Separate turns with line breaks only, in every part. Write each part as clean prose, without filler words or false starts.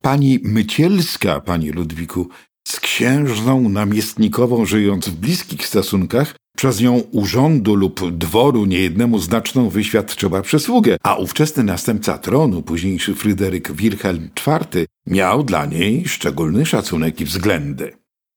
pani Mycielska, panie Ludwiku, z księżną namiestnikową, żyjąc w bliskich stosunkach, przez nią urzędu lub dworu niejednemu znaczną wyświadczyła przysługę, a ówczesny następca tronu, późniejszy Fryderyk Wilhelm IV, miał dla niej szczególny szacunek i względy.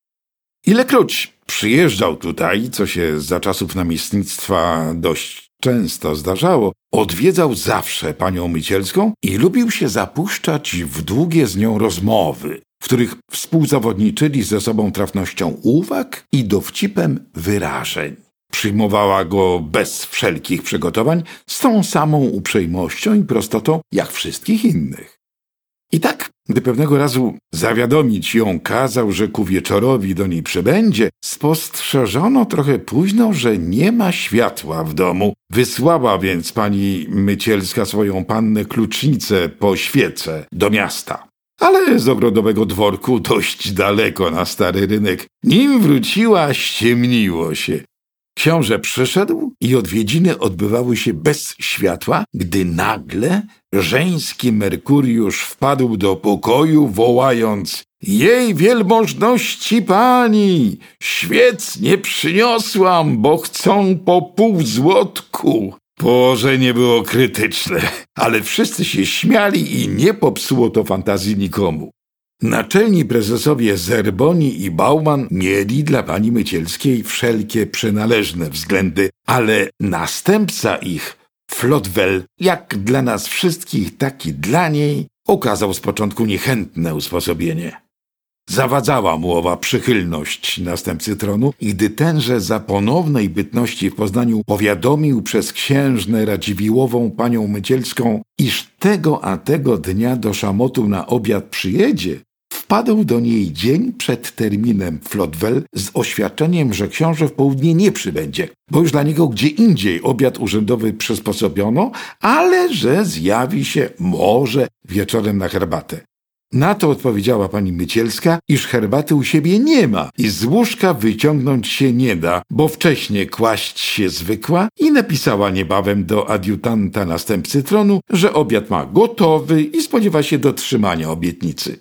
Ilekroć przyjeżdżał tutaj, co się za czasów namiestnictwa dość często zdarzało, odwiedzał zawsze panią Mycielską i lubił się zapuszczać w długie z nią rozmowy, w których współzawodniczyli ze sobą trafnością uwag i dowcipem wyrażeń. Przyjmowała go bez wszelkich przygotowań, z tą samą uprzejmością i prostotą jak wszystkich innych. I tak, gdy pewnego razu zawiadomić ją kazał, że ku wieczorowi do niej przybędzie, spostrzeżono trochę późno, że nie ma światła w domu. Wysłała więc pani Mycielska swoją pannę klucznicę po świecę do miasta. Ale z ogrodowego dworku dość daleko na Stary Rynek. Nim wróciła, ściemniło się. Książę przyszedł i odwiedziny odbywały się bez światła, gdy nagle żeński Merkuriusz wpadł do pokoju, wołając: „Jej wielmożności pani! Świec nie przyniosłam, bo chcą po pół złotku!” Położenie było krytyczne, ale wszyscy się śmiali i nie popsuło to fantazji nikomu. Naczelni prezesowie Zerboni i Bauman mieli dla pani Mycielskiej wszelkie przynależne względy, ale następca ich, Flotwell, jak dla nas wszystkich, tak i dla niej, okazał z początku niechętne usposobienie. Zawadzała mu owa przychylność następcy tronu, i gdy tenże za ponownej bytności w Poznaniu powiadomił przez księżnę Radziwiłłową panią Mycielską, iż tego a tego dnia do Szamotu na obiad przyjedzie, wpadł do niej dzień przed terminem Flotwell z oświadczeniem, że książę w południe nie przybędzie, bo już dla niego gdzie indziej obiad urzędowy przysposobiono, ale że zjawi się może wieczorem na herbatę. Na to odpowiedziała pani Mycielska, iż herbaty u siebie nie ma i z łóżka wyciągnąć się nie da, bo wcześnie kłaść się zwykła, i napisała niebawem do adiutanta następcy tronu, że obiad ma gotowy i spodziewa się dotrzymania obietnicy.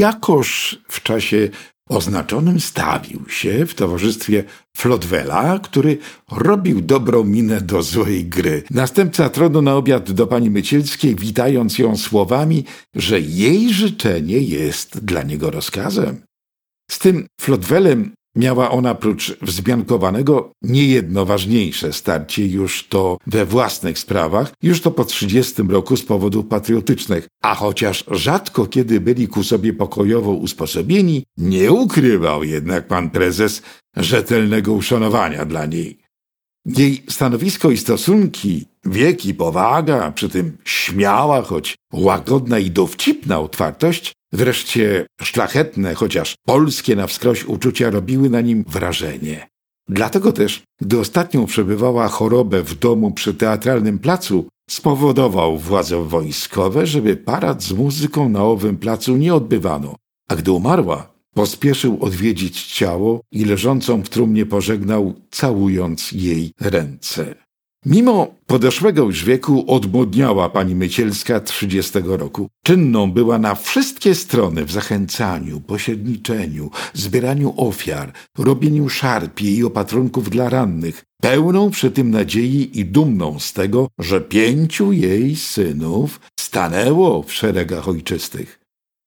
Jakoż w czasie oznaczonym stawił się w towarzystwie Flotwella, który robił dobrą minę do złej gry. Następca tronu na obiad do pani Mycielskiej, witając ją słowami, że jej życzenie jest dla niego rozkazem. Z tym Flotwellem miała ona prócz wzmiankowanego niejedno ważniejsze starcie, już to we własnych sprawach, już to po 30 roku z powodów patriotycznych, a chociaż rzadko kiedy byli ku sobie pokojowo usposobieni, nie ukrywał jednak pan prezes rzetelnego uszanowania dla niej. Jej stanowisko i stosunki, wiek i powaga, a przy tym śmiała, choć łagodna i dowcipna otwartość, wreszcie szlachetne, chociaż polskie na wskroś uczucia robiły na nim wrażenie. Dlatego też, gdy ostatnio przebywała chorobę w domu przy Teatralnym Placu, spowodował władze wojskowe, żeby parad z muzyką na owym placu nie odbywano, a gdy umarła, pospieszył odwiedzić ciało i leżącą w trumnie pożegnał, całując jej ręce. Mimo podeszłego już wieku odmłodniała pani Mycielska 30 roku. Czynną była na wszystkie strony w zachęcaniu, pośredniczeniu, zbieraniu ofiar, robieniu szarpie i opatrunków dla rannych, pełną przy tym nadziei i dumną z tego, że 5 jej synów stanęło w szeregach ojczystych.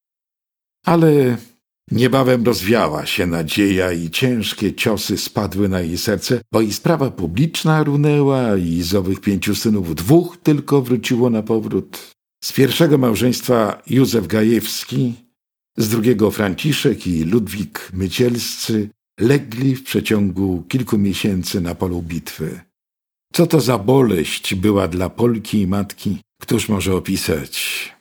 Ale niebawem rozwiała się nadzieja i ciężkie ciosy spadły na jej serce, bo i sprawa publiczna runęła i z owych 5 synów 2 tylko wróciło na powrót. Z pierwszego małżeństwa Józef Gajewski, z drugiego Franciszek i Ludwik Mycielscy legli w przeciągu kilku miesięcy na polu bitwy. Co to za boleść była dla Polki i matki, któż może opisać?